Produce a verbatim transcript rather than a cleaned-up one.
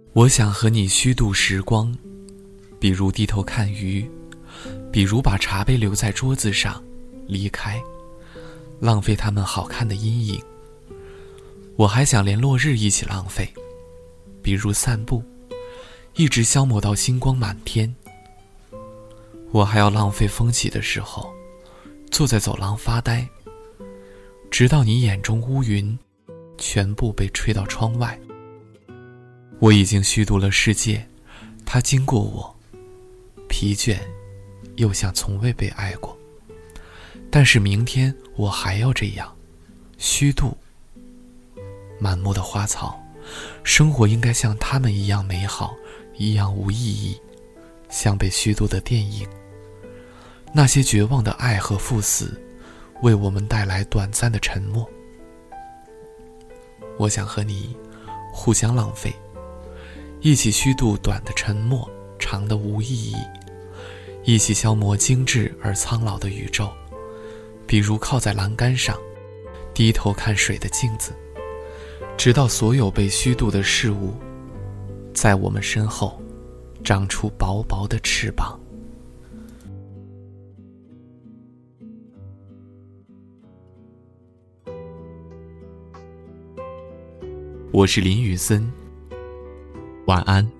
我想和你虚度时光，比如低头看鱼，比如把茶杯留在桌子上离开，浪费它们好看的阴影。我还想连落日一起浪费，比如散步，一直消磨到星光满天。我还要浪费风起的时候，坐在走廊发呆，直到你眼中乌云全部被吹到窗外。我已经虚度了世界，它经过我，疲倦又像从未被爱过。但是明天我还要这样虚度。满目的花草，生活应该像它们一样美好，一样无意义，像被虚度的电影。那些绝望的爱和赴死，为我们带来短暂的沉默。我想和你互相浪费，一起虚度短的沉默，长的无意义，一起消磨精致而苍老的宇宙。比如靠在栏杆上，低头看水的镜子，直到所有被虚度的事物在我们身后长出薄薄的翅膀。我是林雨森，晚安。